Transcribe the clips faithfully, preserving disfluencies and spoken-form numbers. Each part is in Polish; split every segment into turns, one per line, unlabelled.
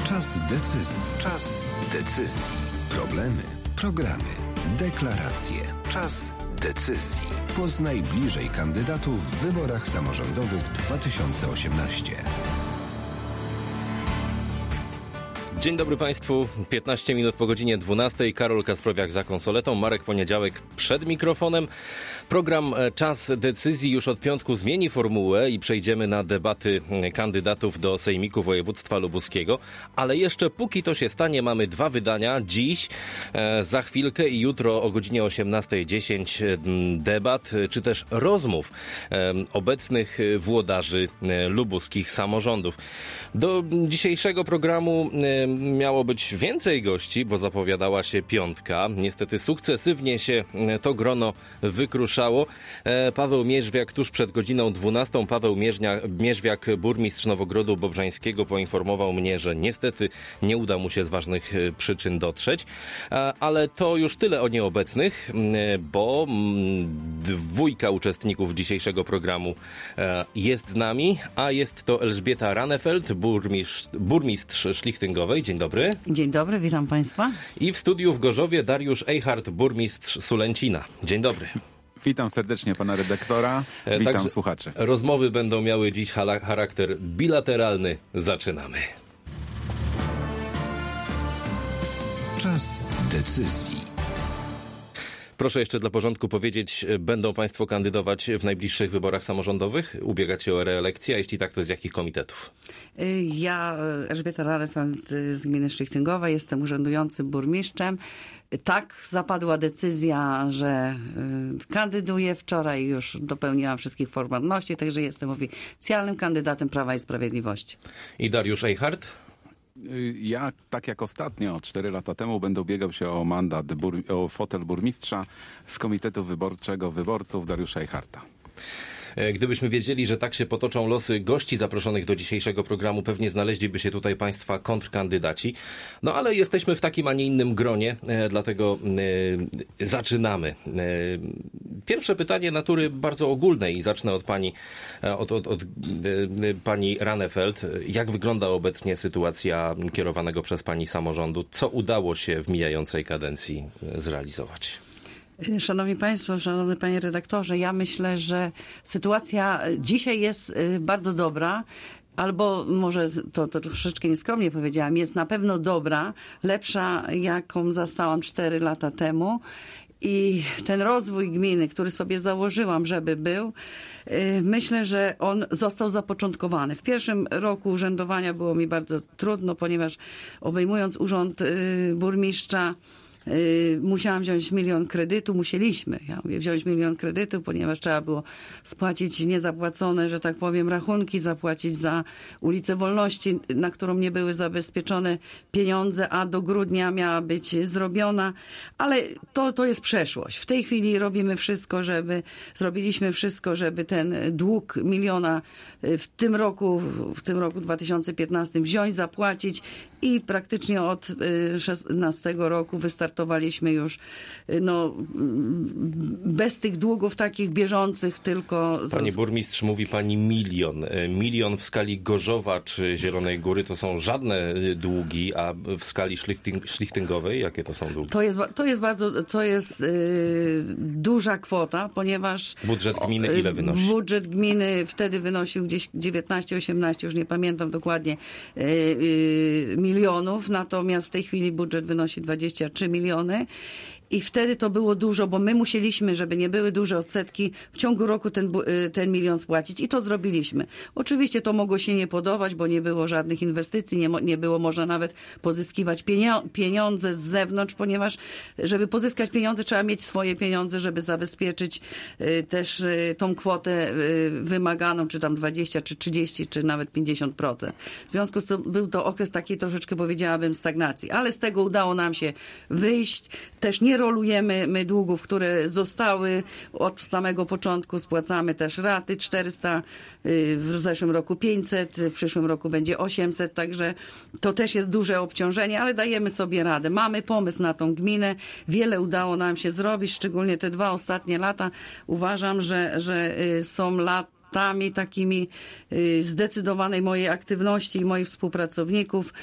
Czas decyzji. Czas decyzji. Problemy, programy, deklaracje. Czas decyzji. Poznaj bliżej kandydatów w wyborach samorządowych dwa tysiące osiemnaście.
Dzień dobry Państwu, piętnaście minut po godzinie dwunastej. Karol Kasprowiak za konsoletą, Marek Poniedziałek przed mikrofonem. Program Czas Decyzji już od piątku zmieni formułę i przejdziemy na debaty kandydatów do Sejmiku Województwa Lubuskiego. Ale jeszcze póki to się stanie, mamy dwa wydania. Dziś, e, za chwilkę i jutro o godzinie osiemnastej dziesięć debat, czy też rozmów e, obecnych włodarzy e, lubuskich samorządów. Do dzisiejszego programu e, miało być więcej gości, bo zapowiadała się piątka. Niestety sukcesywnie się to grono wykruszało. Paweł Mierzwiak tuż przed godziną dwunastą. Paweł Mierznia, Mierzwiak, burmistrz Nowogrodu Bobrzańskiego, poinformował mnie, że niestety nie uda mu się z ważnych przyczyn dotrzeć. Ale to już tyle o nieobecnych, bo dwójka uczestników dzisiejszego programu jest z nami, a jest to Elżbieta Ranefeld, burmistrz, burmistrz Szlichtyngowej. Dzień dobry.
Dzień dobry, witam Państwa.
I w studiu w Gorzowie Dariusz Eichhardt, burmistrz Sulęcina. Dzień dobry.
Witam serdecznie pana redaktora, witam
Także
słuchaczy. Rozmowy
będą miały dziś charakter bilateralny. Zaczynamy.
Czas decyzji.
Proszę jeszcze dla porządku powiedzieć, będą Państwo kandydować w najbliższych wyborach samorządowych? Ubiegać się o reelekcję, a jeśli tak, to z jakich komitetów?
Ja, Elżbieta Ranefeld z gminy Szlichtyngowa, jestem urzędującym burmistrzem. Tak, zapadła decyzja, że kandyduję. Wczoraj już dopełniłam wszystkich formalności, także jestem oficjalnym kandydatem Prawa i Sprawiedliwości.
I Dariusz Eichhardt?
Ja, tak jak ostatnio, cztery lata temu, będę ubiegał się o mandat, bur- o fotel burmistrza z Komitetu Wyborczego Wyborców Dariusza Eichhardta.
Gdybyśmy wiedzieli, że tak się potoczą losy gości zaproszonych do dzisiejszego programu, pewnie znaleźliby się tutaj Państwa kontrkandydaci. No ale jesteśmy w takim, a nie innym gronie, dlatego e, zaczynamy. E, pierwsze pytanie natury bardzo ogólnej i zacznę od pani, od, od, od e, pani Ranefeld. Jak wygląda obecnie sytuacja kierowanego przez pani samorządu? Co udało się w mijającej kadencji zrealizować?
Szanowni Państwo, szanowny Panie redaktorze, ja myślę, że sytuacja dzisiaj jest bardzo dobra. Albo może to, to troszeczkę nieskromnie powiedziałam, jest na pewno dobra, lepsza jaką zastałam cztery lata temu. I ten rozwój gminy, który sobie założyłam, żeby był, myślę, że on został zapoczątkowany. W pierwszym roku urzędowania było mi bardzo trudno, ponieważ obejmując urząd burmistrza, musiałam wziąć milion kredytu, musieliśmy ja mówię, wziąć milion kredytu, ponieważ trzeba było spłacić niezapłacone, że tak powiem, rachunki, zapłacić za ulicę Wolności, na którą nie były zabezpieczone pieniądze, a do grudnia miała być zrobiona, ale to, to jest przeszłość. W tej chwili robimy wszystko, żeby, zrobiliśmy wszystko, żeby ten dług miliona w tym roku, w tym roku dwa tysiące piętnastym wziąć, zapłacić i praktycznie od szesnastego roku wystartowaliśmy już no, bez tych długów takich bieżących, tylko...
Pani burmistrz, mówi pani milion. Milion w skali Gorzowa czy Zielonej Góry to są żadne długi, a w skali szlichting- szlichtyngowej jakie to są długi?
To jest, to jest bardzo, to jest yy, duża kwota, ponieważ...
Budżet gminy ile wynosi?
Budżet gminy wtedy wynosił gdzieś dziewiętnaście, osiemnaście, już nie pamiętam dokładnie, yy, yy, milionów, natomiast w tej chwili budżet wynosi dwadzieścia trzy miliony. I wtedy to było dużo, bo my musieliśmy, żeby nie były duże odsetki, w ciągu roku ten, ten milion spłacić i to zrobiliśmy. Oczywiście to mogło się nie podobać, bo nie było żadnych inwestycji, nie, nie było można nawet pozyskiwać pieniądze z zewnątrz, ponieważ żeby pozyskać pieniądze, trzeba mieć swoje pieniądze, żeby zabezpieczyć też tą kwotę wymaganą, czy tam dwadzieścia, czy trzydzieści, czy nawet pięćdziesiąt procent. W związku z tym był to okres takiej troszeczkę, powiedziałabym, stagnacji, ale z tego udało nam się wyjść. Też nie rolujemy my długów, które zostały od samego początku, spłacamy też raty czterysta, w zeszłym roku pięćset, w przyszłym roku będzie osiemset, także to też jest duże obciążenie, ale dajemy sobie radę. Mamy pomysł na tą gminę, wiele udało nam się zrobić, szczególnie te dwa ostatnie lata. Uważam, że, że są lata latami takimi zdecydowanej mojej aktywności i moich współpracowników.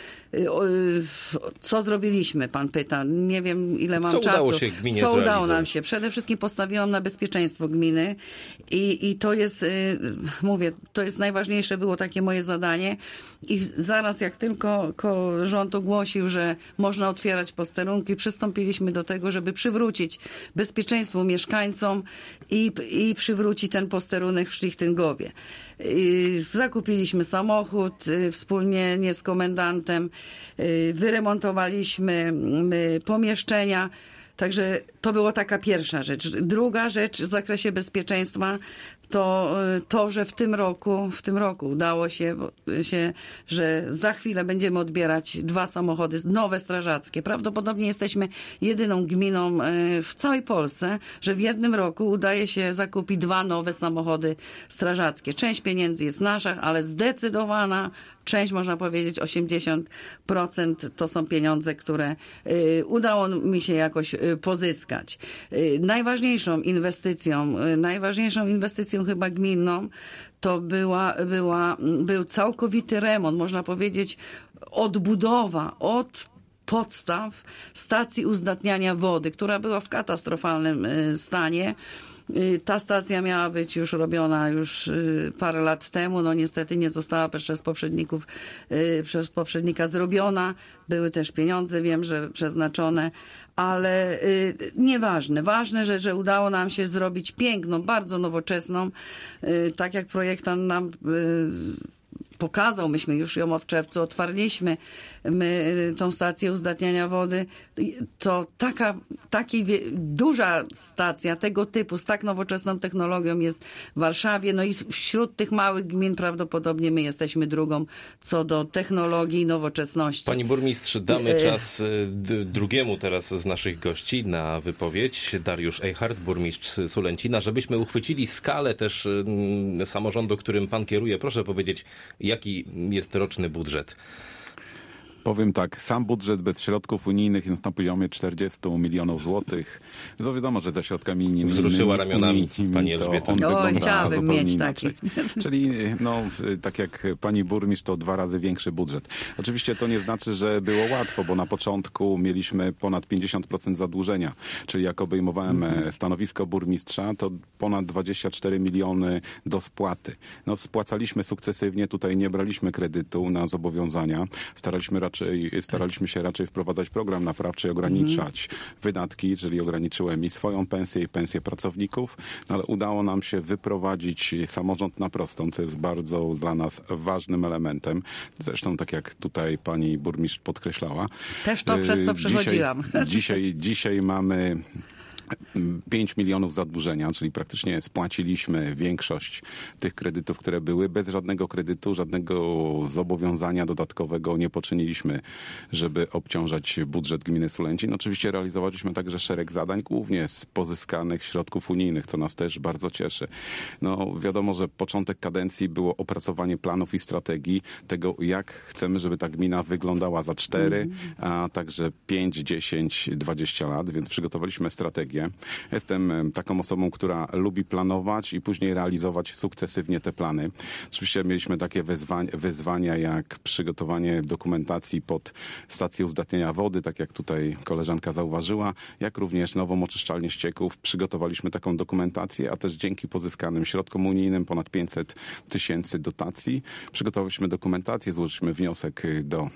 Co zrobiliśmy, pan pyta. Nie wiem, ile mam
Co
czasu.
udało się gminie
Co udało
zrealizować?
nam się? Przede wszystkim postawiłam na bezpieczeństwo gminy i, i to jest, mówię, to jest najważniejsze, było takie moje zadanie. I zaraz jak tylko ko, rząd ogłosił, że można otwierać posterunki, przystąpiliśmy do tego, żeby przywrócić bezpieczeństwo mieszkańcom i, i przywrócić ten posterunek w Szlichtyngowie. Zakupiliśmy samochód wspólnie nie z komendantem, wyremontowaliśmy pomieszczenia. Także to była taka pierwsza rzecz. Druga rzecz w zakresie bezpieczeństwa to to, że w tym roku, w tym roku udało się, się, że za chwilę będziemy odbierać dwa samochody nowe strażackie. Prawdopodobnie jesteśmy jedyną gminą w całej Polsce, że w jednym roku udaje się zakupić dwa nowe samochody strażackie. Część pieniędzy jest nasza, ale zdecydowana część, można powiedzieć osiemdziesiąt procent to są pieniądze, które udało mi się jakoś pozyskać. Najważniejszą inwestycją, najważniejszą inwestycją chyba gminną to była, była, był całkowity remont, można powiedzieć odbudowa od podstaw stacji uzdatniania wody, która była w katastrofalnym stanie. Ta stacja miała być już robiona już parę lat temu, no niestety nie została przez poprzedników, przez poprzednika zrobiona. Były też pieniądze, wiem, że przeznaczone, ale nieważne. Ważne, że, że udało nam się zrobić piękną, bardzo nowoczesną, tak jak projektant nam pokazał, myśmy już ją w czerwcu otwarliśmy, my tą stację uzdatniania wody, to taka, takiej duża stacja tego typu z tak nowoczesną technologią jest w Warszawie, no i wśród tych małych gmin prawdopodobnie my jesteśmy drugą co do technologii i nowoczesności.
Pani burmistrz, damy czas d- drugiemu teraz z naszych gości na wypowiedź. Dariusz Eichhardt, burmistrz Sulęcina. Żebyśmy uchwycili skalę też mm, samorządu, którym pan kieruje, proszę powiedzieć, jaki jest roczny budżet?
Powiem tak, sam budżet bez środków unijnych jest na poziomie czterdzieści milionów złotych. No wiadomo, że ze środkami unijnymi...
Wzruszyła ramionami pani Elżbieta.
O, chciałabym mieć taki.
Czyli no, tak jak pani burmistrz, to dwa razy większy budżet. Oczywiście to nie znaczy, że było łatwo, bo na początku mieliśmy ponad pięćdziesiąt procent zadłużenia. Czyli jak obejmowałem mm-hmm. stanowisko burmistrza, to ponad dwadzieścia cztery miliony do spłaty. No, spłacaliśmy sukcesywnie, tutaj nie braliśmy kredytu na zobowiązania. Staraliśmy raczej staraliśmy się raczej wprowadzać program naprawczy i ograniczać mm. wydatki, czyli ograniczyłem i swoją pensję, i pensję pracowników, no ale udało nam się wyprowadzić samorząd na prostą, co jest bardzo dla nas ważnym elementem. Zresztą tak jak tutaj pani burmistrz podkreślała.
Też to przez to przechodziłam.
Dzisiaj, dzisiaj, dzisiaj mamy pięć milionów zadłużenia, czyli praktycznie spłaciliśmy większość tych kredytów, które były. Bez żadnego kredytu, żadnego zobowiązania dodatkowego nie poczyniliśmy, żeby obciążać budżet gminy Sulęcin. Oczywiście realizowaliśmy także szereg zadań, głównie z pozyskanych środków unijnych, co nas też bardzo cieszy. No wiadomo, że początek kadencji było opracowanie planów i strategii tego, jak chcemy, żeby ta gmina wyglądała za cztery, a także pięć, dziesięć, dwadzieścia lat, więc przygotowaliśmy strategię. Jestem taką osobą, która lubi planować i później realizować sukcesywnie te plany. Oczywiście mieliśmy takie wyzwania, wyzwania jak przygotowanie dokumentacji pod stację uzdatniania wody, tak jak tutaj koleżanka zauważyła, jak również nową oczyszczalnię ścieków. Przygotowaliśmy taką dokumentację, a też dzięki pozyskanym środkom unijnym ponad pięćset tysięcy dotacji przygotowaliśmy dokumentację, złożyliśmy wniosek do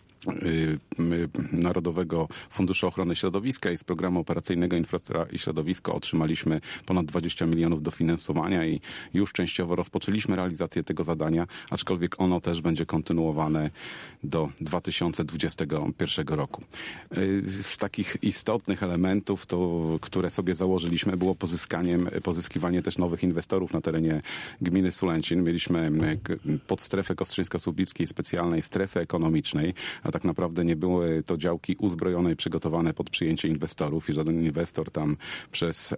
Narodowego Funduszu Ochrony Środowiska i z Programu Operacyjnego Infrastruktura i Środowisko otrzymaliśmy ponad dwadzieścia milionów dofinansowania i już częściowo rozpoczęliśmy realizację tego zadania, aczkolwiek ono też będzie kontynuowane do dwa tysiące dwudziestego pierwszego roku. Z takich istotnych elementów, to, które sobie założyliśmy, było pozyskaniem, pozyskiwanie też nowych inwestorów na terenie gminy Sulęcin. Mieliśmy podstrefę Kostrzyńsko-Słubickiej specjalnej strefy ekonomicznej, a tak naprawdę nie były to działki uzbrojone i przygotowane pod przyjęcie inwestorów i żaden inwestor tam przez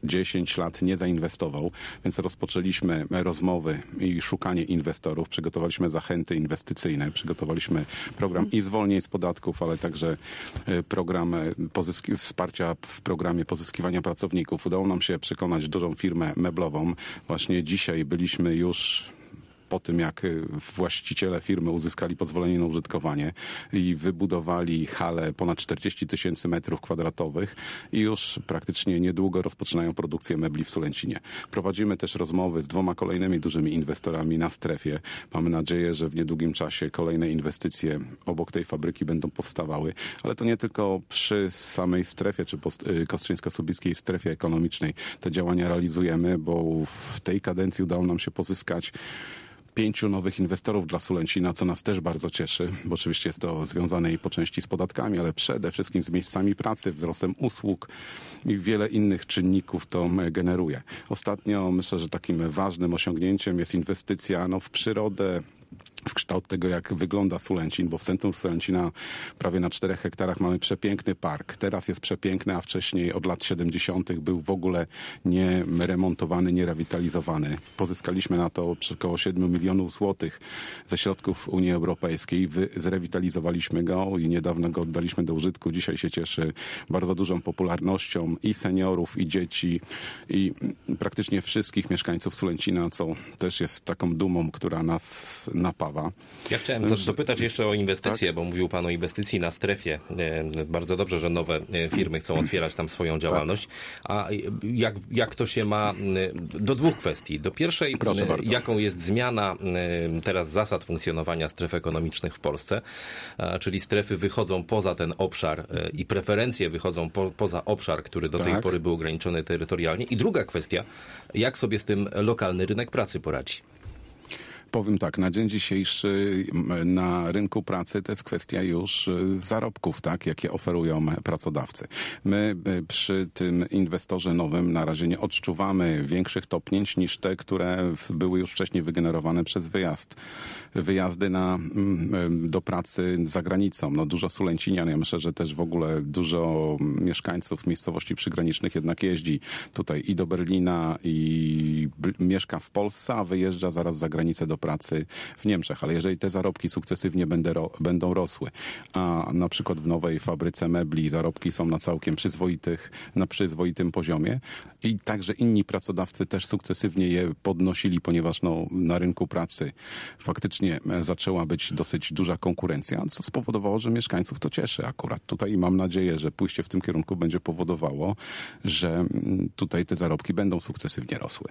dziesięć lat nie zainwestował, więc rozpoczęliśmy rozmowy i szukanie inwestorów. Przygotowaliśmy zachęty inwestycyjne, przygotowaliśmy program i zwolnień z podatków, ale także program pozyski- wsparcia w programie pozyskiwania pracowników. Udało nam się przekonać dużą firmę meblową. Właśnie dzisiaj byliśmy już po tym, jak właściciele firmy uzyskali pozwolenie na użytkowanie i wybudowali halę ponad czterdzieści tysięcy metrów kwadratowych i już praktycznie niedługo rozpoczynają produkcję mebli w Sulęcinie. Prowadzimy też rozmowy z dwoma kolejnymi dużymi inwestorami na strefie. Mamy nadzieję, że w niedługim czasie kolejne inwestycje obok tej fabryki będą powstawały, ale to nie tylko przy samej strefie, czy kostrzyńsko-słubickiej strefie ekonomicznej te działania realizujemy, bo w tej kadencji udało nam się pozyskać pięciu nowych inwestorów dla Sulęcina, co nas też bardzo cieszy, bo oczywiście jest to związane i po części z podatkami, ale przede wszystkim z miejscami pracy, wzrostem usług i wiele innych czynników to generuje. Ostatnio myślę, że takim ważnym osiągnięciem jest inwestycja no, w przyrodę, w kształt tego, jak wygląda Sulęcin, bo w centrum Sulęcina prawie na czterech hektarach mamy przepiękny park. Teraz jest przepiękny, a wcześniej od lat siedemdziesiątych był w ogóle nie remontowany, nie rewitalizowany. Pozyskaliśmy na to około siedmiu milionów złotych ze środków Unii Europejskiej. Wy, zrewitalizowaliśmy go i niedawno go oddaliśmy do użytku. Dzisiaj się cieszy bardzo dużą popularnością i seniorów, i dzieci, i praktycznie wszystkich mieszkańców Sulęcina, co też jest taką dumą, która nas napawa.
Ja chciałem dopytać jeszcze o inwestycje, tak? Bo mówił Pan o inwestycji na strefie. Bardzo dobrze, że nowe firmy chcą otwierać tam swoją działalność. A jak, jak to się ma do dwóch kwestii? Do pierwszej, jaką jest zmiana teraz zasad funkcjonowania stref ekonomicznych w Polsce, czyli strefy wychodzą poza ten obszar i preferencje wychodzą po, poza obszar, który do tej tak. pory był ograniczony terytorialnie. I druga kwestia, jak sobie z tym lokalny rynek pracy poradzi?
Powiem tak, na dzień dzisiejszy na rynku pracy to jest kwestia już zarobków, tak, jakie oferują pracodawcy. My przy tym inwestorze nowym na razie nie odczuwamy większych topnięć niż te, które były już wcześniej wygenerowane przez wyjazd. Wyjazdy na, do pracy za granicą. No dużo Sulęcinian, ja myślę, że też w ogóle dużo mieszkańców miejscowości przygranicznych jednak jeździ tutaj i do Berlina i mieszka w Polsce, a wyjeżdża zaraz za granicę do pracy w Niemczech. Ale jeżeli te zarobki sukcesywnie będą, będą rosły, a na przykład w nowej fabryce mebli zarobki są na całkiem przyzwoitych, na przyzwoitym poziomie i także inni pracodawcy też sukcesywnie je podnosili, ponieważ no, na rynku pracy faktycznie zaczęła być dosyć duża konkurencja, co spowodowało, że mieszkańców to cieszy akurat tutaj i mam nadzieję, że pójście w tym kierunku będzie powodowało, że tutaj te zarobki będą sukcesywnie rosły.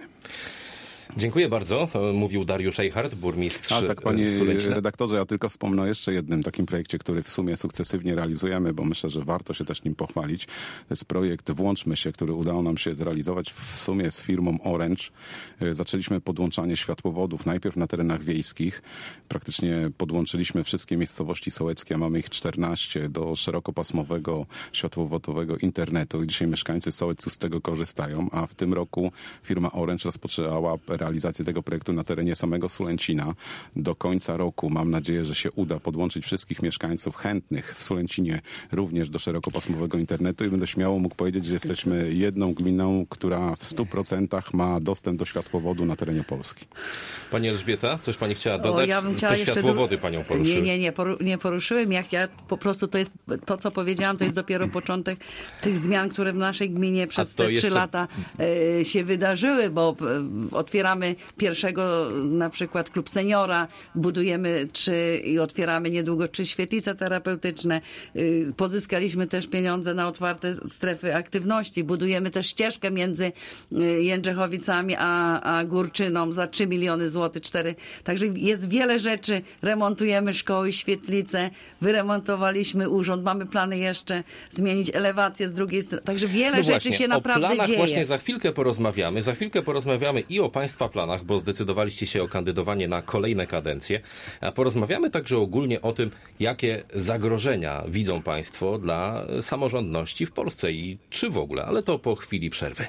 Dziękuję bardzo. To mówił Dariusz Eichhardt, burmistrz
A tak, panie
Sulęcina.
redaktorze, ja tylko wspomnę o jeszcze jednym takim projekcie, który w sumie sukcesywnie realizujemy, bo myślę, że warto się też nim pochwalić. To jest projekt Włączmy się, który udało nam się zrealizować w sumie z firmą Orange. Zaczęliśmy podłączanie światłowodów najpierw na terenach wiejskich. Praktycznie podłączyliśmy wszystkie miejscowości sołeckie, a mamy ich czternaście, do szerokopasmowego światłowodowego internetu i dzisiaj mieszkańcy sołeców z tego korzystają, a w tym roku firma Orange rozpoczęła realizację tego projektu na terenie samego Sulęcina. Do końca roku mam nadzieję, że się uda podłączyć wszystkich mieszkańców chętnych w Sulęcinie również do szerokopasmowego internetu i będę śmiało mógł powiedzieć, że jesteśmy jedną gminą, która w stu procentach ma dostęp do światłowodu na terenie Polski.
Pani Elżbieta, coś Pani chciała dodać?
O, ja bym chciała
Te
jeszcze
światłowody
du-
Panią poruszyły.
Nie, nie, nie, poru- nie poruszyłem. Jak ja po prostu to jest to, co powiedziałam, to jest dopiero początek tych zmian, które w naszej gminie przez te
jeszcze...
trzy lata e, się wydarzyły, bo e, otwieramy pierwszego na przykład klub seniora, budujemy trzy i otwieramy niedługo trzy świetlice terapeutyczne. E, pozyskaliśmy też pieniądze na otwarte strefy aktywności. Budujemy też ścieżkę między Jędrzechowicami a, a Górczyną za trzy miliony złotych, cztery. Także jest wiele rzeczy. Remontujemy szkoły, świetlice, wyremontowaliśmy urząd. Mamy plany jeszcze zmienić elewację z drugiej strony. Także wiele
no
rzeczy
właśnie,
się naprawdę
dzieje. O planach
dzieje.
właśnie za chwilkę porozmawiamy. Za chwilkę porozmawiamy i o Państwa planach, bo zdecydowaliście się o kandydowanie na kolejne kadencje. A porozmawiamy także ogólnie o tym, jakie zagrożenia widzą Państwo dla samorządności w Polsce i czy w ogóle, ale to po chwili przerwy.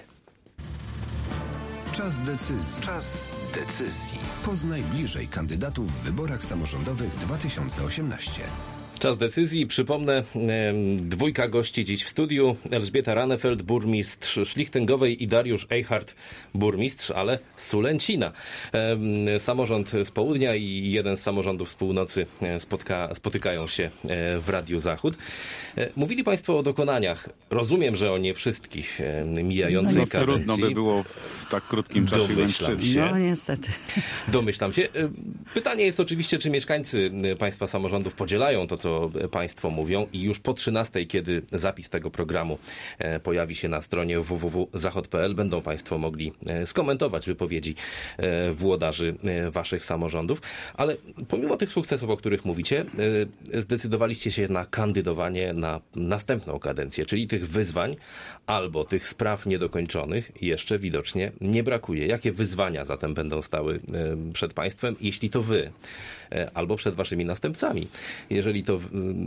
Czas decyzji. Czas decyzji. Poznaj bliżej kandydatów w wyborach samorządowych dwa tysiące osiemnaście.
Czas decyzji. Przypomnę, dwójka gości dziś w studiu. Elżbieta Ranefeld, burmistrz Szlichtyngowej i Dariusz Eichhardt, burmistrz, ale z Sulęcina. Samorząd z południa i jeden z samorządów z północy spotka, spotykają się w Radiu Zachód. Mówili Państwo o dokonaniach. Rozumiem, że o nie wszystkich mijającej
no,
kadencji.
Trudno by było w tak krótkim czasie.
Domyślam się.
No niestety.
Domyślam się. Pytanie jest oczywiście, czy mieszkańcy Państwa samorządów podzielają to, co Państwo mówią i już po trzynastej, kiedy zapis tego programu pojawi się na stronie w w w kropka zachod kropka p l, będą Państwo mogli skomentować wypowiedzi włodarzy Waszych samorządów. Ale pomimo tych sukcesów, o których mówicie, zdecydowaliście się na kandydowanie na następną kadencję, czyli tych wyzwań albo tych spraw niedokończonych jeszcze widocznie nie brakuje. Jakie wyzwania zatem będą stały przed Państwem, jeśli to Wy, albo przed Waszymi następcami, jeżeli to w,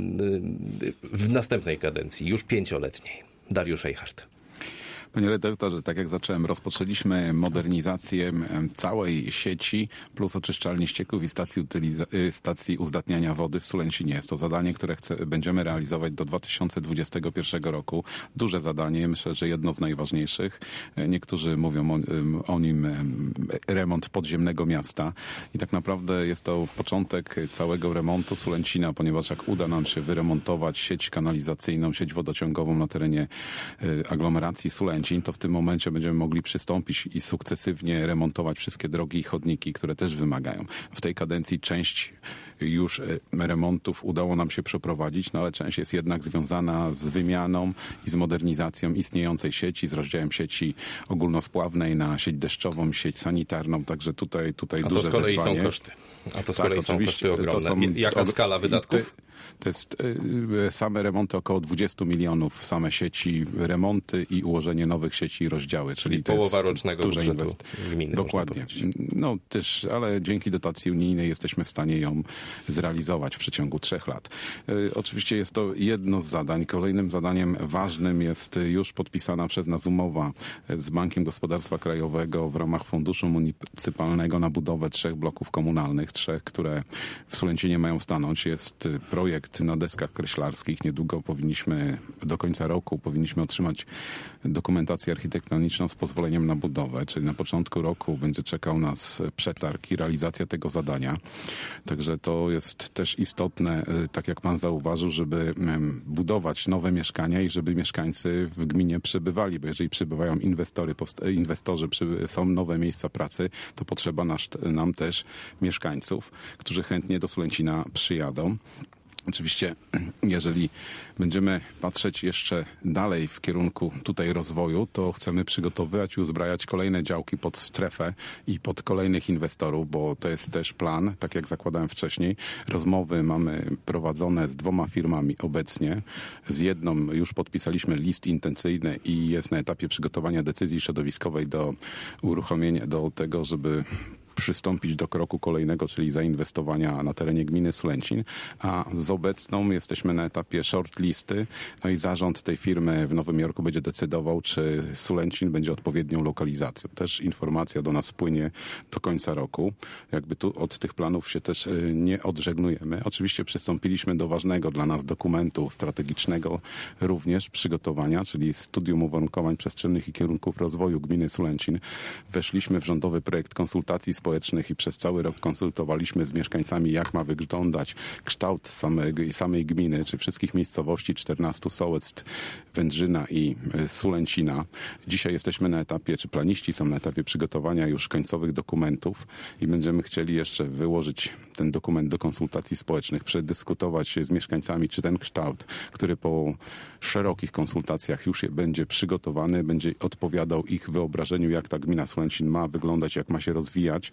w następnej kadencji, już pięcioletniej? Dariusz Eichhardt.
Panie redaktorze, tak jak zacząłem, rozpoczęliśmy modernizację całej sieci plus oczyszczalni ścieków i stacji, utyliza- stacji uzdatniania wody w Sulęcinie. Jest to zadanie, które chce, będziemy realizować do dwa tysiące dwudziestego pierwszego roku. Duże zadanie, myślę, że jedno z najważniejszych. Niektórzy mówią o, o nim remont podziemnego miasta i tak naprawdę jest to początek całego remontu Sulęcina, ponieważ jak uda nam się wyremontować sieć kanalizacyjną, sieć wodociągową na terenie aglomeracji Sulęcin, to w tym momencie będziemy mogli przystąpić i sukcesywnie remontować wszystkie drogi i chodniki, które też wymagają. W tej kadencji część już remontów udało nam się przeprowadzić, no ale część jest jednak związana z wymianą i z modernizacją istniejącej sieci, z rozdziałem sieci ogólnospławnej na sieć deszczową, sieć sanitarną, także tutaj, tutaj
A
duże
to z kolei
wyzwanie.
są koszty. A to z
Tak,
kolei są koszty ogromne.
są,
Jaka
og-
skala wydatków?
To, to jest y, same remonty około dwadzieścia milionów, same sieci, remonty i ułożenie nowych sieci i rozdziały. Czyli,
Czyli
to
połowa
jest
rocznego
duże
budżetu
inwest-
gminy.
Dokładnie. No też, ale dzięki dotacji unijnej jesteśmy w stanie ją zrealizować w przeciągu trzech lat. Y, oczywiście jest to jedno z zadań. Kolejnym zadaniem ważnym jest już podpisana przez nas umowa z Bankiem Gospodarstwa Krajowego w ramach Funduszu Municypalnego na budowę trzech bloków komunalnych, trzech, które w Sulęcinie mają stanąć. Jest projekt na deskach kreślarskich. Niedługo powinniśmy, do końca roku powinniśmy otrzymać dokumentację architektoniczną z pozwoleniem na budowę, czyli na początku roku będzie czekał nas przetarg i realizacja tego zadania. Także to jest też istotne, tak jak pan zauważył, żeby budować nowe mieszkania i żeby mieszkańcy w gminie przybywali, bo jeżeli przybywają inwestory, inwestorzy, są nowe miejsca pracy, to potrzeba nas, nam też mieszkańców, którzy chętnie do Sulęcina przyjadą. Oczywiście, jeżeli będziemy patrzeć jeszcze dalej w kierunku tutaj rozwoju, to chcemy przygotowywać i uzbrajać kolejne działki pod strefę i pod kolejnych inwestorów, bo to jest też plan, tak jak zakładałem wcześniej. Rozmowy mamy prowadzone z dwoma firmami obecnie. Z jedną już podpisaliśmy list intencyjny i jest na etapie przygotowania decyzji środowiskowej do uruchomienia, do tego, żeby przystąpić do kroku kolejnego, czyli zainwestowania na terenie gminy Sulęcin, a z obecną jesteśmy na etapie shortlisty, no i zarząd tej firmy w Nowym Jorku będzie decydował, czy Sulęcin będzie odpowiednią lokalizacją. Też informacja do nas płynie do końca roku. Jakby tu od tych planów się też nie odżegnujemy. Oczywiście przystąpiliśmy do ważnego dla nas dokumentu strategicznego również przygotowania, czyli studium uwarunkowań przestrzennych i kierunków rozwoju gminy Sulęcin. Weszliśmy w rządowy projekt konsultacji społecznych społecznych i przez cały rok konsultowaliśmy z mieszkańcami, jak ma wyglądać kształt samej, samej gminy, czy wszystkich miejscowości, czternastu sołectw, Wędrzyna i Sulęcina. Dzisiaj jesteśmy na etapie, czy planiści są na etapie przygotowania już końcowych dokumentów i będziemy chcieli jeszcze wyłożyć ten dokument do konsultacji społecznych, przedyskutować z mieszkańcami, czy ten kształt, który po szerokich konsultacjach już będzie przygotowany, będzie odpowiadał ich wyobrażeniu, jak ta gmina Sulęcin ma wyglądać, jak ma się rozwijać.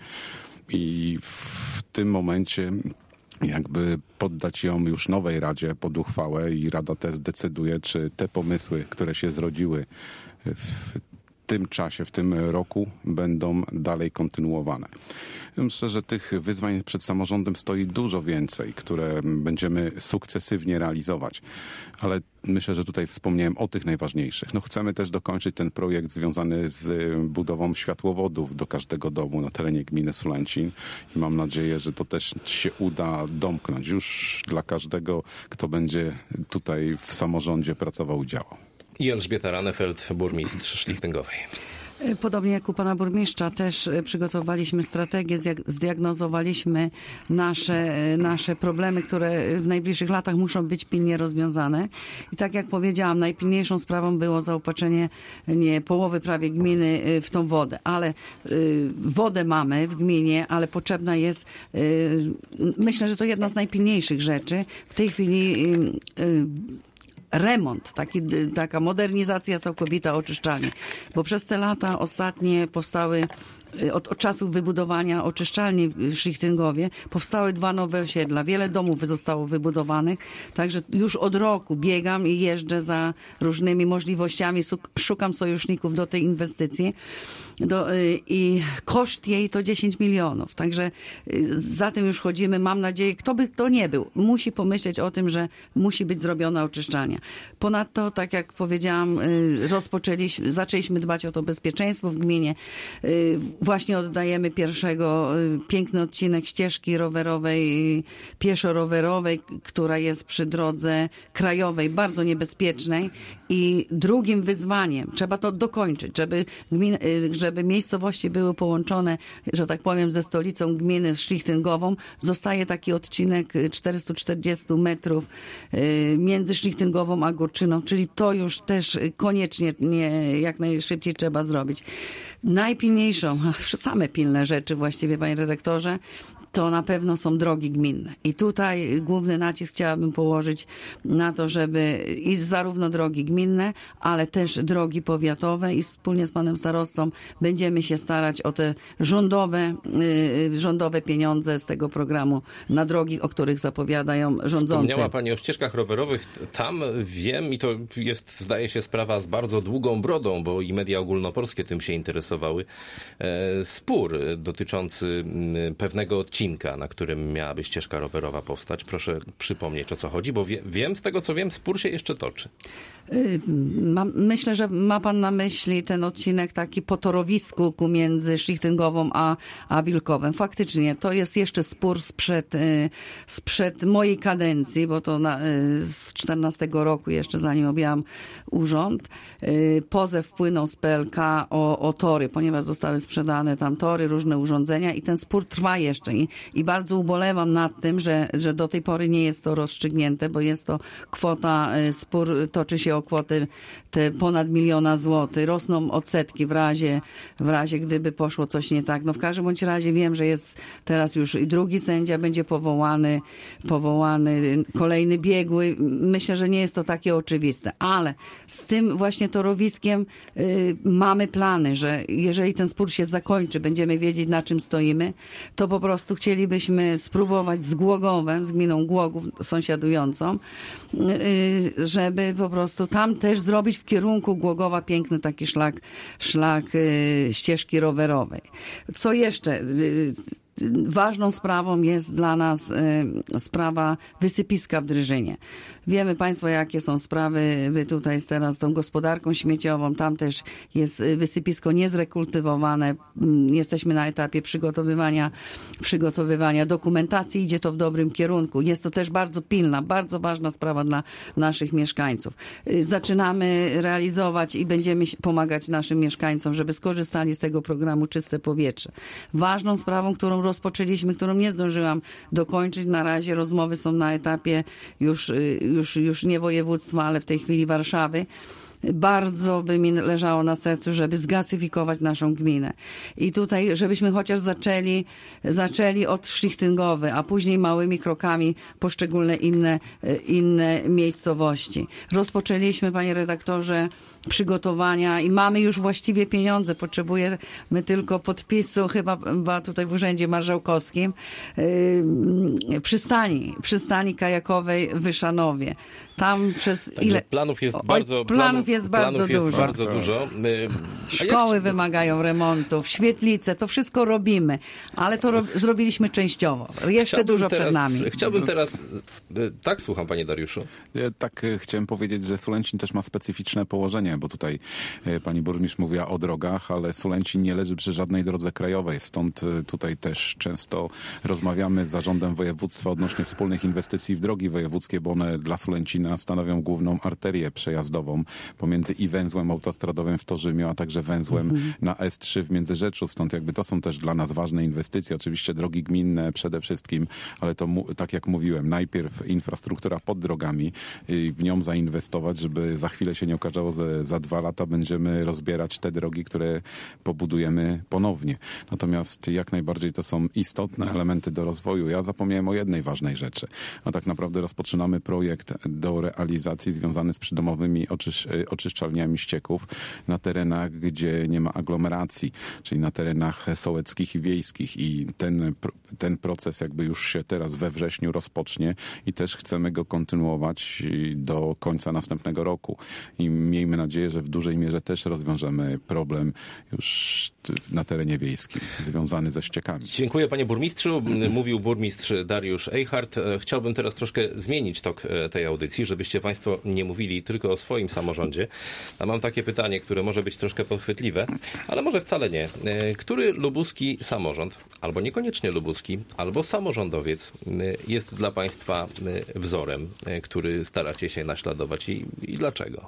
I w tym momencie jakby poddać ją już nowej Radzie pod uchwałę i Rada też zdecyduje, czy te pomysły, które się zrodziły w tym czasie, w tym roku będą dalej kontynuowane. Myślę, że tych wyzwań przed samorządem stoi dużo więcej, które będziemy sukcesywnie realizować, ale myślę, że tutaj wspomniałem o tych najważniejszych. No chcemy też dokończyć ten projekt związany z budową światłowodów do każdego domu na terenie gminy Sulęcin i mam nadzieję, że to też się uda domknąć już dla każdego, kto będzie tutaj w samorządzie pracował i działał.
I Elżbieta Ranefeld, burmistrz Szlichtyngowej.
Podobnie jak u pana burmistrza też przygotowaliśmy strategię, zdiagnozowaliśmy nasze, nasze problemy, które w najbliższych latach muszą być pilnie rozwiązane. I tak jak powiedziałam, najpilniejszą sprawą było zaopatrzenie nie, połowy prawie gminy w tą wodę. Ale y, wodę mamy w gminie, ale potrzebna jest, y, myślę, że to jedna z najpilniejszych rzeczy. W tej chwili y, y, remont, taki, taka modernizacja całkowita, oczyszczalni. Bo przez te lata ostatnie powstały, od, od czasu wybudowania oczyszczalni w Szlichtyngowie, powstały dwa nowe osiedla. Wiele domów zostało wybudowanych, także już od roku biegam i jeżdżę za różnymi możliwościami, szukam sojuszników do tej inwestycji. Do, i koszt jej to dziesięć milionów. Także za tym już chodzimy. Mam nadzieję, kto by to nie był, musi pomyśleć o tym, że musi być zrobiona oczyszczalnia. Ponadto, tak jak powiedziałam, rozpoczęliśmy, zaczęliśmy dbać o to bezpieczeństwo w gminie. Właśnie oddajemy pierwszego piękny odcinek ścieżki rowerowej, pieszo-rowerowej, która jest przy drodze krajowej, bardzo niebezpiecznej. I drugim wyzwaniem, trzeba to dokończyć, żeby, gmin, żeby miejscowości były połączone, że tak powiem, ze stolicą gminy Szlichtyngową. Zostaje taki odcinek czterysta czterdzieści metrów między Szlichtyngową a Górczyną, czyli to już też koniecznie nie, jak najszybciej trzeba zrobić. Najpilniejszą, same pilne rzeczy właściwie, panie redaktorze, to na pewno są drogi gminne. I tutaj główny nacisk chciałabym położyć na to, żeby i zarówno drogi gminne, ale też drogi powiatowe i wspólnie z panem starostą będziemy się starać o te rządowe, yy, rządowe pieniądze z tego programu na drogi, o których zapowiadają rządzący.
Wspomniała pani o ścieżkach rowerowych. Tam wiem, i to jest, zdaje się, sprawa z bardzo długą brodą, bo i media ogólnopolskie tym się interesowały. E, spór dotyczący pewnego odcinka, na którym miałaby ścieżka rowerowa powstać. Proszę przypomnieć, o co chodzi, bo wie, wiem, z tego co wiem, spór się jeszcze toczy.
Mam, myślę, że ma pan na myśli ten odcinek taki po torowisku między Szlichtyngową a, a Wilkowem. Faktycznie to jest jeszcze spór sprzed, sprzed mojej kadencji, bo to na, z czternastego roku jeszcze zanim objęłam urząd. Pozew wpłynął z P L K o, o tory, ponieważ zostały sprzedane tam tory, różne urządzenia i ten spór trwa jeszcze i, i bardzo ubolewam nad tym, że, że do tej pory nie jest to rozstrzygnięte, bo jest to kwota, spór toczy się o kwotę te ponad miliona złotych. Rosną odsetki w razie, w razie gdyby poszło coś nie tak. No w każdym bądź razie wiem, że jest teraz już i drugi sędzia będzie powołany, powołany kolejny biegły. Myślę, że nie jest to takie oczywiste, ale z tym właśnie torowiskiem y, mamy plany, że jeżeli ten spór się zakończy, będziemy wiedzieć, na czym stoimy, to po prostu chcielibyśmy spróbować z Głogowem, z gminą Głogów sąsiadującą, y, żeby po prostu tam też zrobić w kierunku Głogowa piękny taki szlak, szlak y, ścieżki rowerowej. Co jeszcze? Y, Ważną sprawą jest dla nas y, sprawa wysypiska w Drżynie. Wiemy państwo, jakie są sprawy. Wy tutaj z teraz tą gospodarką śmieciową. Tam też jest wysypisko niezrekultywowane. Jesteśmy na etapie przygotowywania, przygotowywania dokumentacji. Idzie to w dobrym kierunku. Jest to też bardzo pilna, bardzo ważna sprawa dla naszych mieszkańców. Y, zaczynamy realizować i będziemy pomagać naszym mieszkańcom, żeby skorzystali z tego programu Czyste Powietrze. Ważną sprawą, którą rozpoczęliśmy, którą nie zdążyłam dokończyć. Na razie rozmowy są na etapie już, już, już nie województwa, ale w tej chwili Warszawy. Bardzo by mi leżało na sercu, żeby zgasyfikować naszą gminę. I tutaj, żebyśmy chociaż zaczęli, zaczęli od Szlichtyngowy, a później małymi krokami poszczególne inne, inne miejscowości. Rozpoczęliśmy, panie redaktorze, przygotowania i mamy już właściwie pieniądze. Potrzebujemy tylko podpisu, chyba, chyba tutaj w Urzędzie Marszałkowskim, yy, przystani, przystani kajakowej w Wyszanowie. Tam przez
Także
ile...
planów jest
Oj,
bardzo,
planów jest
planów
bardzo
jest
dużo.
bardzo dużo. A
Szkoły
jak...
wymagają remontów, świetlice, to wszystko robimy, ale to ro- zrobiliśmy częściowo. Jeszcze
Chciałbym
dużo
teraz,
przed nami.
Chciałbym teraz... Tak, słucham, panie Dariuszu.
Ja tak e, chciałem powiedzieć, że Sulęcin też ma specyficzne położenie, bo tutaj e, pani burmistrz mówiła o drogach, ale Sulęcin nie leży przy żadnej drodze krajowej, stąd e, tutaj też często rozmawiamy z zarządem województwa odnośnie wspólnych inwestycji w drogi wojewódzkie, bo one dla Sulęcina stanowią główną arterię przejazdową pomiędzy i węzłem autostradowym w Torzymie, a także węzłem mhm. na S trzy w Międzyrzeczu, stąd jakby to są też dla nas ważne inwestycje, oczywiście drogi gminne przede wszystkim, ale to tak jak mówiłem, najpierw infrastruktura pod drogami, w nią zainwestować, żeby za chwilę się nie okazało, że za dwa lata będziemy rozbierać te drogi, które pobudujemy ponownie. Natomiast jak najbardziej to są istotne elementy do rozwoju. Ja zapomniałem o jednej ważnej rzeczy. No tak naprawdę rozpoczynamy projekt do realizacji związany z przydomowymi oczysz, oczyszczalniami ścieków na terenach, gdzie nie ma aglomeracji, czyli na terenach sołeckich i wiejskich i ten, ten proces jakby już się teraz we wrześniu rozpocznie i też chcemy go kontynuować do końca następnego roku. I miejmy nadzieję, że w dużej mierze też rozwiążemy problem już na terenie wiejskim związany ze ściekami.
Dziękuję, panie burmistrzu. Mówił burmistrz Dariusz Eichhardt. Chciałbym teraz troszkę zmienić tok tej audycji, żebyście państwo nie mówili tylko o swoim samorządzie. A mam takie pytanie, które może być troszkę podchwytliwe, ale może wcale nie. Który lubuski samorząd, albo niekoniecznie lubuski, albo samorządowiec jest dla państwa wzorem, który staracie się naśladować i, i dlaczego?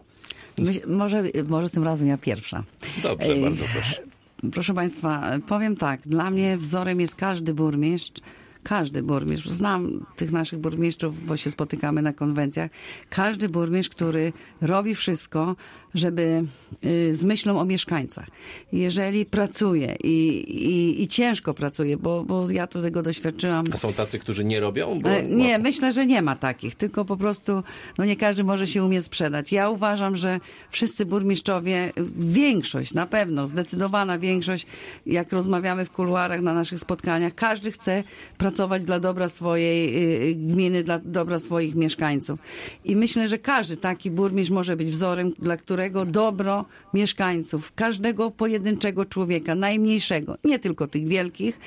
Może, może tym razem ja pierwsza.
Dobrze, bardzo proszę.
Proszę państwa, powiem tak, dla mnie wzorem jest każdy burmistrz, każdy burmistrz, znam tych naszych burmistrzów, bo się spotykamy na konwencjach, każdy burmistrz, który robi wszystko, żeby y, z myślą o mieszkańcach. Jeżeli pracuje i, i, i ciężko pracuje, bo, bo ja tu tego doświadczyłam.
A są tacy, którzy nie robią? Bo...
Nie, myślę, że nie ma takich, tylko po prostu no nie każdy może się umie sprzedać. Ja uważam, że wszyscy burmistrzowie, większość na pewno, zdecydowana większość, jak rozmawiamy w kuluarach na naszych spotkaniach, każdy chce pracować dla dobra swojej y, gminy, dla dobra swoich mieszkańców. I myślę, że każdy taki burmistrz może być wzorem, dla którego dobro mieszkańców, każdego pojedynczego człowieka, najmniejszego, nie tylko tych wielkich,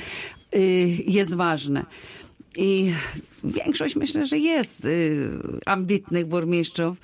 jest ważne. I większość myślę, że jest ambitnych burmistrzów,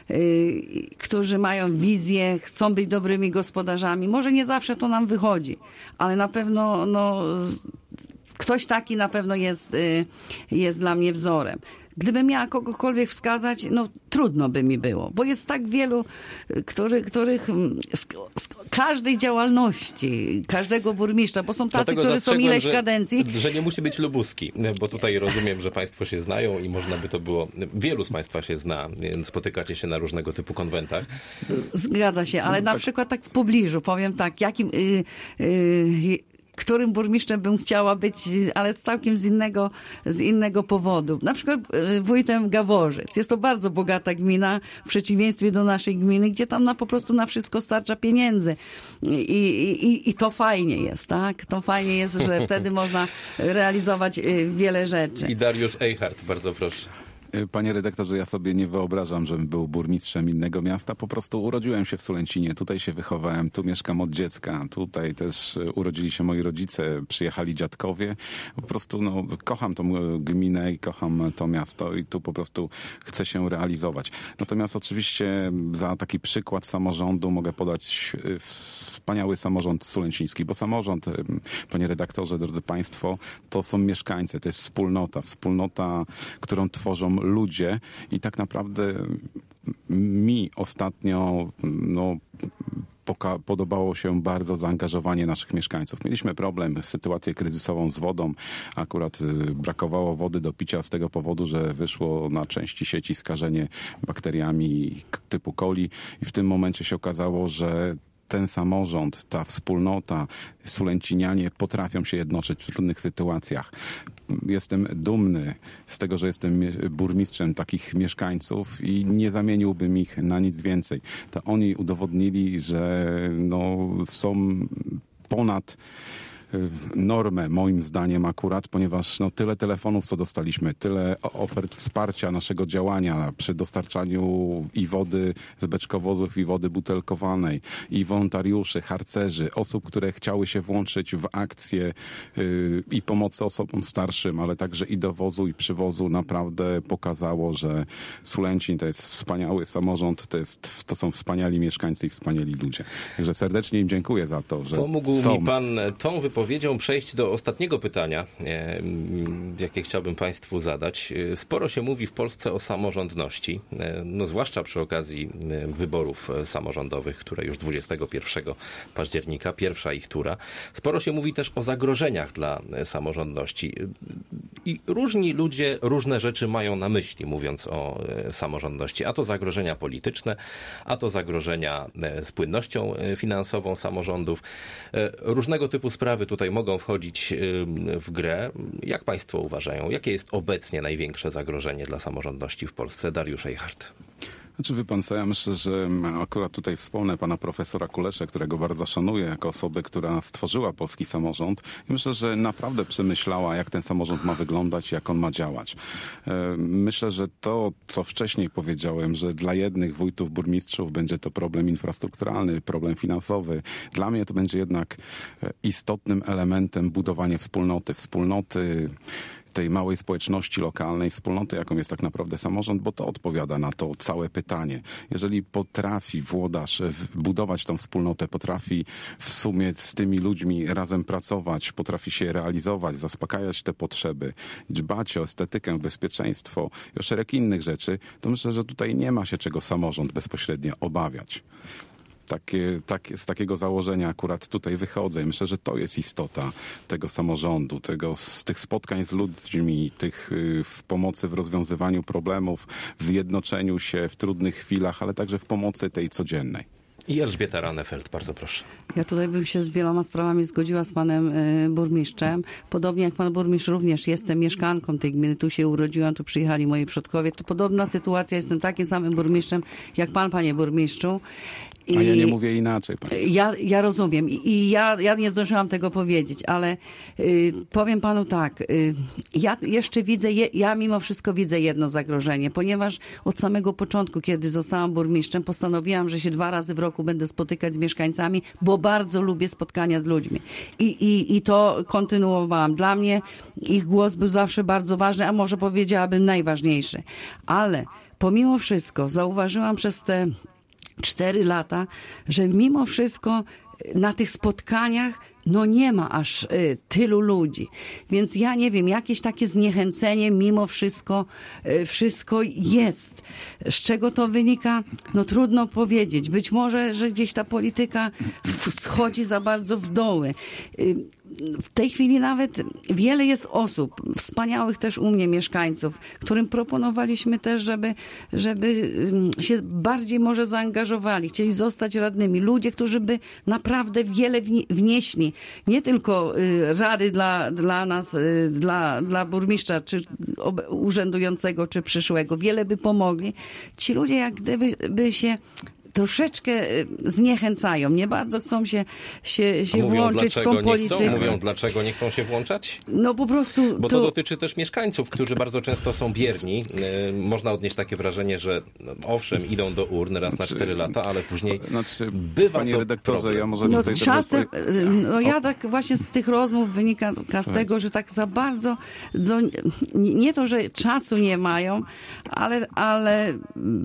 którzy mają wizję, chcą być dobrymi gospodarzami. Może nie zawsze to nam wychodzi, ale na pewno no, ktoś taki na pewno jest, jest dla mnie wzorem. Gdybym miała kogokolwiek wskazać, no trudno by mi było, bo jest tak wielu, który, których z, z każdej działalności, każdego burmistrza, bo są tacy, którzy są ileś
że,
kadencji.
Że nie musi być lubuski, bo tutaj rozumiem, że państwo się znają i można by to było, wielu z państwa się zna, spotykacie się na różnego typu konwentach.
Zgadza się, ale
no,
na
tak.
przykład tak w pobliżu, powiem tak, jakim... Yy, yy, którym burmistrzem bym chciała być, ale z całkiem z innego, z innego powodu. Na przykład wójtem Gaworzec. Jest to bardzo bogata gmina, w przeciwieństwie do naszej gminy, gdzie tam na, po prostu na wszystko starcza pieniędzy. I, i, i to fajnie jest, tak? To fajnie jest, że wtedy można realizować wiele rzeczy.
I Dariusz Eichhardt, bardzo proszę.
Panie redaktorze, ja sobie nie wyobrażam, żebym był burmistrzem innego miasta. Po prostu urodziłem się w Sulęcinie, tutaj się wychowałem, tu mieszkam od dziecka. Tutaj też urodzili się moi rodzice, przyjechali dziadkowie. Po prostu no, kocham tą gminę i kocham to miasto i tu po prostu chcę się realizować. Natomiast oczywiście za taki przykład samorządu mogę podać wspaniały samorząd sulęciński, bo samorząd, panie redaktorze, drodzy państwo, to są mieszkańcy, to jest wspólnota. Wspólnota, którą tworzą ludzie i tak naprawdę mi ostatnio no, poka- podobało się bardzo zaangażowanie naszych mieszkańców. Mieliśmy problem, sytuację kryzysową z wodą. Akurat brakowało wody do picia z tego powodu, że wyszło na części sieci skażenie bakteriami typu coli i w tym momencie się okazało, że ten samorząd, ta wspólnota, sulęcinianie potrafią się jednoczyć w trudnych sytuacjach. Jestem dumny z tego, że jestem burmistrzem takich mieszkańców i nie zamieniłbym ich na nic więcej. To oni udowodnili, że no, są ponad normę, moim zdaniem akurat, ponieważ no, tyle telefonów, co dostaliśmy, tyle ofert wsparcia naszego działania przy dostarczaniu i wody z beczkowozów, i wody butelkowanej, i wolontariuszy, harcerzy, osób, które chciały się włączyć w akcje yy, i pomocy osobom starszym, ale także i dowozu, i przywozu, naprawdę pokazało, że Sulęcin to jest wspaniały samorząd, to, jest, to są wspaniali mieszkańcy i wspaniali ludzie. Także serdecznie im dziękuję za to, że
Pomógł
są.
mi pan tą wypowiedzią przejść do ostatniego pytania, jakie chciałbym państwu zadać. Sporo się mówi w Polsce o samorządności, no zwłaszcza przy okazji wyborów samorządowych, które już dwudziestego pierwszego października, pierwsza ich tura. Sporo się mówi też o zagrożeniach dla samorządności. I różni ludzie różne rzeczy mają na myśli, mówiąc o samorządności. A to zagrożenia polityczne, a to zagrożenia z płynnością finansową samorządów. Różnego typu sprawy tutaj mogą wchodzić w grę. Jak państwo uważają? Jakie jest obecnie największe zagrożenie dla samorządności w Polsce? Dariusz Eichhardt.
Znaczy, wie pan co, ja myślę, że akurat tutaj wspomnę pana profesora Kuleszę, którego bardzo szanuję jako osobę, która stworzyła polski samorząd i myślę, że naprawdę przemyślała, jak ten samorząd ma wyglądać, jak on ma działać. Myślę, że to, co wcześniej powiedziałem, że dla jednych wójtów, burmistrzów będzie to problem infrastrukturalny, problem finansowy. Dla mnie to będzie jednak istotnym elementem budowanie wspólnoty, wspólnoty tej małej społeczności lokalnej, wspólnoty, jaką jest tak naprawdę samorząd, bo to odpowiada na to całe pytanie. Jeżeli potrafi włodarz budować tą wspólnotę, potrafi w sumie z tymi ludźmi razem pracować, potrafi się realizować, zaspokajać te potrzeby, dbać o estetykę, bezpieczeństwo i o szereg innych rzeczy, to myślę, że tutaj nie ma się czego samorząd bezpośrednio obawiać. Takie, tak, z takiego założenia akurat tutaj wychodzę i myślę, że to jest istota tego samorządu, tego, z tych spotkań z ludźmi, tych y, w pomocy w rozwiązywaniu problemów, w zjednoczeniu się w trudnych chwilach, ale także w pomocy tej codziennej.
I Elżbieta Ranefeld, bardzo proszę.
Ja tutaj bym się z wieloma sprawami zgodziła z panem y, burmistrzem. Podobnie jak pan burmistrz również jestem mieszkanką tej gminy. Tu się urodziłam, tu przyjechali moi przodkowie. To podobna sytuacja. Jestem takim samym burmistrzem jak pan, panie burmistrzu. I
A ja nie mówię inaczej. Panie.
Ja, ja rozumiem i, i ja, ja nie zdążyłam tego powiedzieć, ale y, powiem panu tak, y, ja jeszcze widzę, je, ja mimo wszystko widzę jedno zagrożenie, ponieważ od samego początku, kiedy zostałam burmistrzem, postanowiłam, że się dwa razy w roku będę spotykać z mieszkańcami, bo bardzo lubię spotkania z ludźmi. I, i, i to kontynuowałam. Dla mnie ich głos był zawsze bardzo ważny, a może powiedziałabym najważniejszy. Ale pomimo wszystko zauważyłam przez te cztery lata, że mimo wszystko na tych spotkaniach no nie ma aż y, tylu ludzi. Więc ja nie wiem, jakieś takie zniechęcenie mimo wszystko, y, wszystko jest. Z czego to wynika? No trudno powiedzieć. Być może, że gdzieś ta polityka schodzi za bardzo w doły. Y, w tej chwili nawet wiele jest osób, wspaniałych też u mnie mieszkańców, którym proponowaliśmy też, żeby, żeby się bardziej może zaangażowali, chcieli zostać radnymi. Ludzie, którzy by naprawdę wiele wnieśli. Nie tylko y, rady dla, dla nas, y, dla, dla burmistrza, czy urzędującego, czy przyszłego. Wiele by pomogli. Ci ludzie jak gdyby by się troszeczkę zniechęcają, nie bardzo chcą się, się, się włączyć w tą politykę.
Mówią, dlaczego nie chcą się włączać?
No po prostu...
Bo to, to dotyczy też mieszkańców, którzy bardzo często są bierni. Można odnieść takie wrażenie, że owszem, idą do urn raz na cztery lata, ale później
znaczy,
bywa
panie
to
redaktorze,
problem.
ja może
no
tutaj...
czasem,
tego...
no ja tak właśnie z tych rozmów wynika z tego, że tak za bardzo, nie to, że czasu nie mają, ale, ale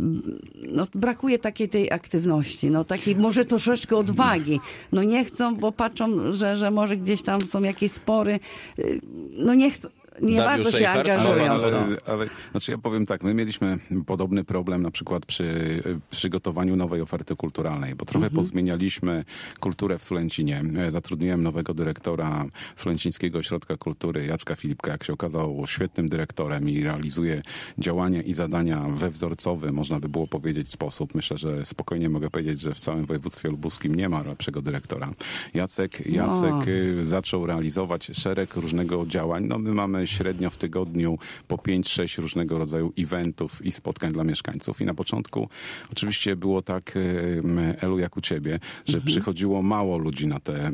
no, brakuje takiej tej aktywności, no takiej może troszeczkę odwagi. No nie chcą, bo patrzą, że, że może gdzieś tam są jakieś spory. No nie chcą. Nie
Dariusz
bardzo się
Eichhardt,
angażują
ale,
w to.
ale, ale znaczy ja powiem tak, my mieliśmy podobny problem na przykład przy przygotowaniu nowej oferty kulturalnej, bo trochę mhm. pozmienialiśmy kulturę w Sulęcinie. Zatrudniłem nowego dyrektora Sulęcińskiego Ośrodka Kultury, Jacka Filipka, jak się okazało, świetnym dyrektorem i realizuje działania i zadania we wzorcowy, można by było powiedzieć, sposób. Myślę, że spokojnie mogę powiedzieć, że w całym województwie lubuskim nie ma lepszego dyrektora. Jacek, Jacek no. zaczął realizować szereg różnego działań. No my mamy średnio w tygodniu po pięć sześć różnego rodzaju eventów i spotkań dla mieszkańców. I na początku oczywiście było tak, Elu, jak u ciebie, że mhm. przychodziło mało ludzi na te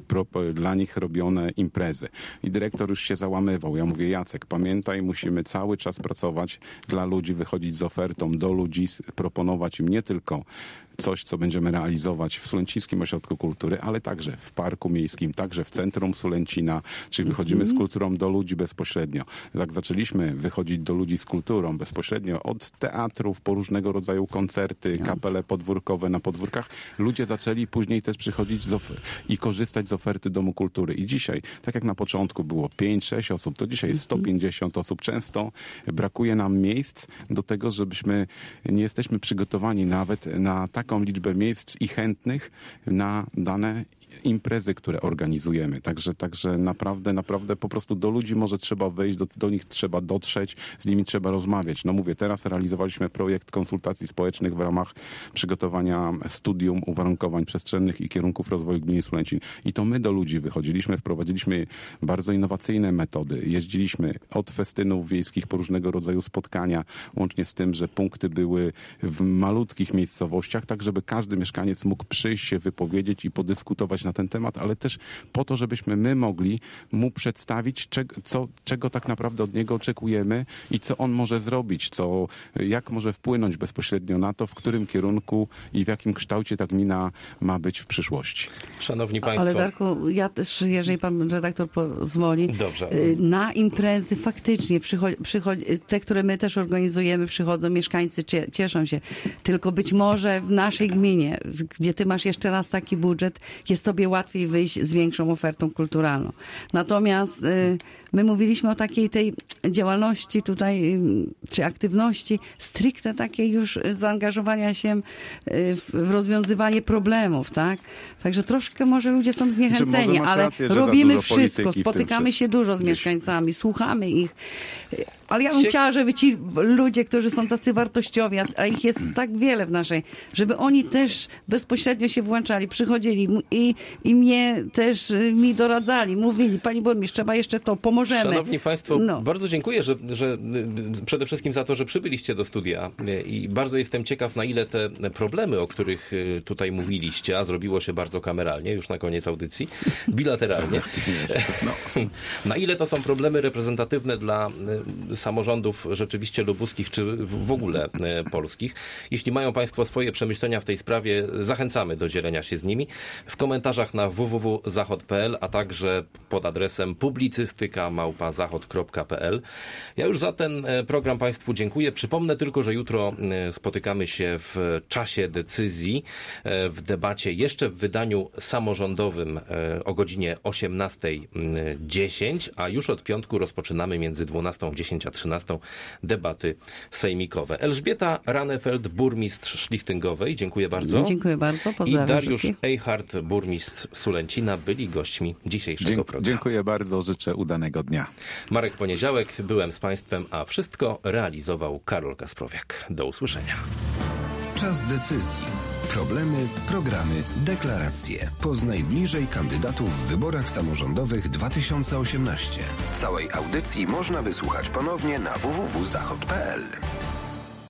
dla nich robione imprezy. I dyrektor już się załamywał. Ja mówię, Jacek, pamiętaj, musimy cały czas pracować dla ludzi, wychodzić z ofertą do ludzi, proponować im nie tylko coś, co będziemy realizować w Sulęcińskim Ośrodku Kultury, ale także w Parku Miejskim, także w Centrum Sulęcina, czyli wychodzimy z kulturą do ludzi bezpośrednio. Jak zaczęliśmy wychodzić do ludzi z kulturą bezpośrednio od teatrów po różnego rodzaju koncerty, kapele podwórkowe na podwórkach, ludzie zaczęli później też przychodzić z of- i korzystać z oferty Domu Kultury. I dzisiaj, tak jak na początku było pięć sześć osób, to dzisiaj jest sto pięćdziesiąt osób. Często brakuje nam miejsc do tego, żebyśmy nie jesteśmy przygotowani nawet na taką liczbę miejsc i chętnych na dane imprezy, które organizujemy. Także, także naprawdę, naprawdę po prostu do ludzi może trzeba wejść, do, do nich trzeba dotrzeć, z nimi trzeba rozmawiać. No mówię, teraz realizowaliśmy projekt konsultacji społecznych w ramach przygotowania studium uwarunkowań przestrzennych i kierunków rozwoju gminy Sulęcin. I to my do ludzi wychodziliśmy, wprowadziliśmy bardzo innowacyjne metody. Jeździliśmy od festynów wiejskich po różnego rodzaju spotkania, łącznie z tym, że punkty były w malutkich miejscowościach, tak żeby każdy mieszkaniec mógł przyjść się wypowiedzieć i podyskutować na ten temat, ale też po to, żebyśmy my mogli mu przedstawić, czego, co, czego tak naprawdę od niego oczekujemy i co on może zrobić, co, jak może wpłynąć bezpośrednio na to, w którym kierunku i w jakim kształcie ta gmina ma być w przyszłości.
Szanowni Państwo.
Ale Darku, ja też, jeżeli pan redaktor pozwoli,
Dobrze.
na imprezy faktycznie przychodzi, przychodzi, te, które my też organizujemy, przychodzą mieszkańcy, cieszą się. Tylko być może w naszej gminie, gdzie ty masz jeszcze raz taki budżet, jest tobie łatwiej wyjść z większą ofertą kulturalną. Natomiast y, my mówiliśmy o takiej tej działalności tutaj, y, czy aktywności stricte takiej już zaangażowania się y, w, w rozwiązywanie problemów, tak? Także troszkę może ludzie są zniechęceni, ale rację, robimy wszystko, spotykamy się dużo z mieszkańcami, słuchamy ich. Ale ja bym chciała, żeby ci ludzie, którzy są tacy wartościowi, a ich jest tak wiele w naszej, żeby oni też bezpośrednio się włączali, przychodzili i, i mnie też mi doradzali, mówili, pani burmistrz, trzeba jeszcze to, pomożemy.
Szanowni Państwo,
no.
bardzo dziękuję, że, że przede wszystkim za to, że przybyliście do studia i bardzo jestem ciekaw, na ile te problemy, o których tutaj mówiliście, a zrobiło się bardzo kameralnie, już na koniec audycji, bilateralnie, na ile to są problemy reprezentatywne dla samorządów rzeczywiście lubuskich, czy w ogóle polskich. Jeśli mają Państwo swoje przemyślenia w tej sprawie, zachęcamy do dzielenia się z nimi w komentarzach na w w w kropka zachod kropka p l, a także pod adresem publicystyka małpa zachod kropka p l. Ja już za ten program Państwu dziękuję. Przypomnę tylko, że jutro spotykamy się w czasie decyzji, w debacie jeszcze w wydaniu samorządowym o godzinie osiemnasta dziesięć, a już od piątku rozpoczynamy między dwunastą dziesięć a trzynastą debaty sejmikowe. Elżbieta Ranefeld, burmistrz Szlichtyngowej. Dziękuję bardzo.
Dziękuję bardzo. Pozdrawiam
I Dariusz
wszystkich.
Eichhardt, burmistrz Sulęcina, byli gośćmi dzisiejszego
Dzie-
programu.
Dziękuję bardzo. Życzę udanego dnia.
Marek Poniedziałek, byłem z Państwem, a wszystko realizował Karol Kasprowiak. Do usłyszenia.
Czas decyzji. Problemy, programy, deklaracje. Poznaj bliżej kandydatów w wyborach samorządowych dwa tysiące osiemnaście. Całej audycji można wysłuchać ponownie na w w w kropka zachod kropka p l.